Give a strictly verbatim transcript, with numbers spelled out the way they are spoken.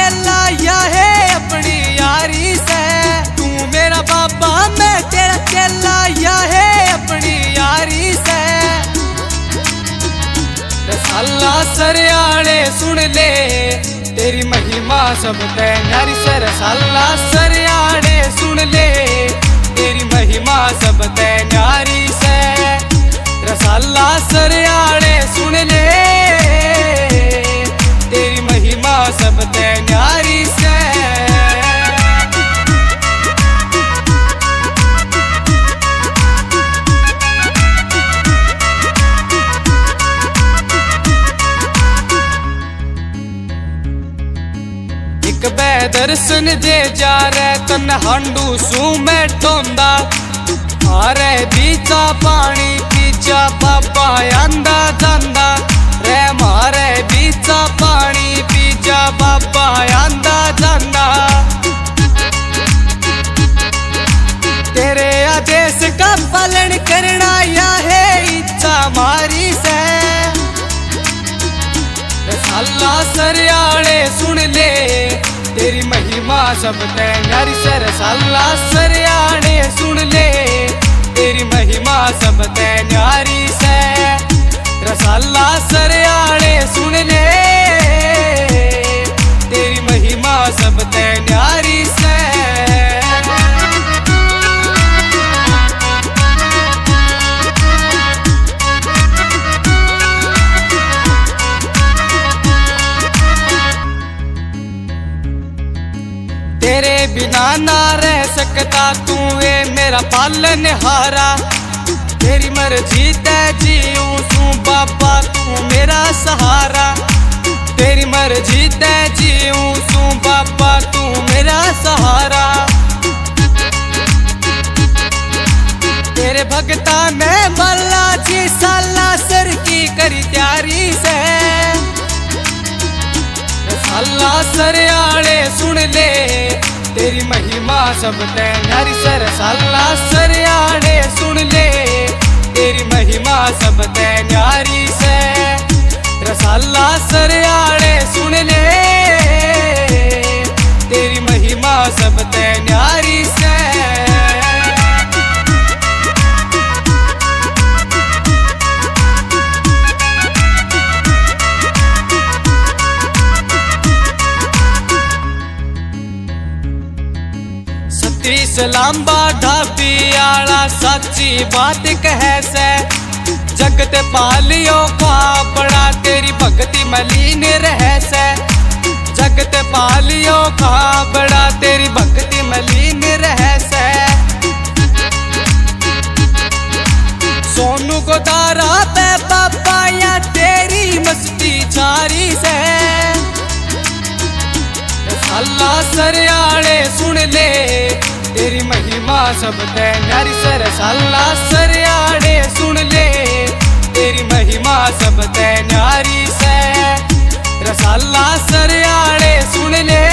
चेला या है अपनी यारी से। तू मेरा बाबा मैं तेरा चेला या है अपनी यारी से। रसाला सरयाड़े सुन ले तेरी महिमा सब ते न्यारी से। रसाला सरयाड़े सुन ले तेरी महिमा सब ते न्यारी से। रसाला सरयाड़े सुन ले तेरी महिमा सब ते न्यारी से। एक दर्शन दे जा रे तन हांडू सू मैं टोंदा। हारे बीचा पानी पीचा बाबा आंदा जांदा रे। मारे बीचा पानी पीचा बाबा आंदा जांदा। तेरे आदेश का पालन करना या है इच्छा मारी से। रसाला सरयाड़े सुन ले तेरी महिमा सब ते न्यारी से। रसाला सरयाड़े सुन ले तेरी महिमा सब ते न्यारी से। रसाला सरयाड़े सुन ले तेरी महिमा सब ते न्यारी से। तेरे बिना ना रह सकता तू है मेरा पालन हारा। तेरी मर्जी तै जीऊं तू बाबा तू मेरा सहारा। तेरी मर्जी तै जीऊं तू बाबा तू मेरा सहारा। तेरे भगता में बाला जी साला सर की करी तैयारी से। रसाला सरयाड़े सुन ले तेरी महिमा सब ते न्यारी से। रसाला सरयाड़े सुन ले तेरी महिमा सब ते न्यारी से। रसाला सरयाड़े सुन ले तेरी महिमा सब ते न्यारी से। लांबा ढाबी आला सच्ची बात कहे से। जगत पालियो खापड़ा तेरी भक्ति मलीन रहे से। जगत पालियो खापड़ा तेरी भक्ति मलीन रहे से। सोनू को दारा पे बाबा या तेरी मस्ती छारी से। रसाला सरयाड़े सुन ले तेरी महिमा सब ते न्यारी से। रसाला सरयाड़े सुन ले तेरी महिमा सब ते न्यारी से। रसाला सरयाड़े सुन ले